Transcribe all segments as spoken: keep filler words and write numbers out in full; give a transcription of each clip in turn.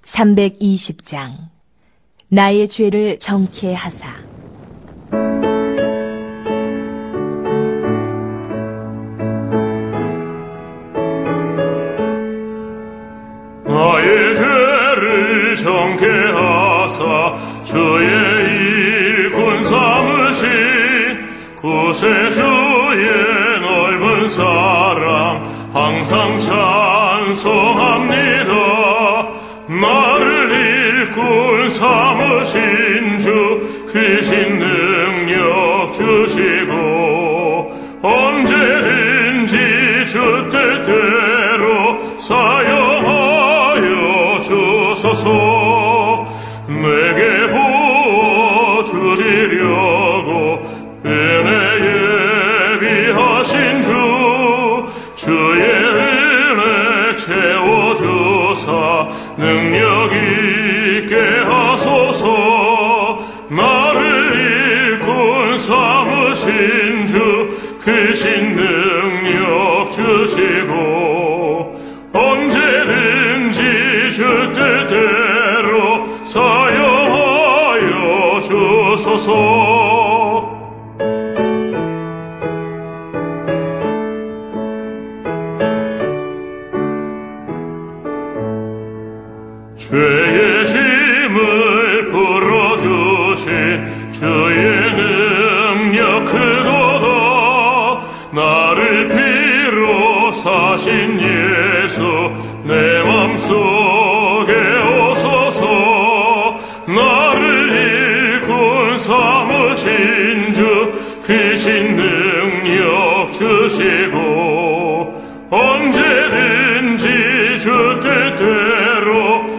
삼백이십 장. 나의 죄를 정케 하사. 나의 죄를 정케 하사 주의 일꾼 삼으신 구세주의 넓은 사랑 항상 찬송합니다. 나를 일꾼 삼으신 주 크신 능력 주시고 언제든지 주 뜻대로 사용하여 주소서. 내게 부어주시려고 은혜 예비하신 주 주의 은혜 채워주사 능력 있게 하소서. 나를 일꾼 삼으신 주 크신 능력 주시고 언제든지 주 뜻대로 사용하여 주소서. 죄의 짐을 풀어주신 주의 능력 크도다. 나를 피로 사신 예수 내 맘속에 오소서. 나를 일꾼 삼으신 주 크신 능력 주시고 언제든지 주 뜻대로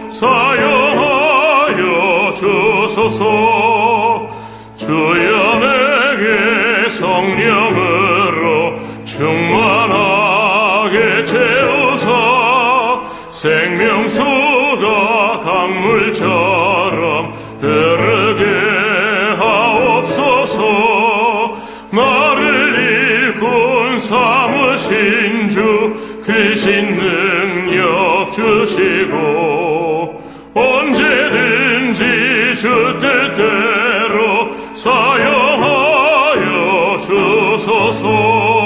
사용하여 주소서. 주여 내게 성령으로 충만하게 채우사 생명수가 강물처럼 흐르게 하옵소서. 나를 일꾼 삼으신 주 크신 능력 주시고 언제든지 주 뜻대로 사용하여 주소서.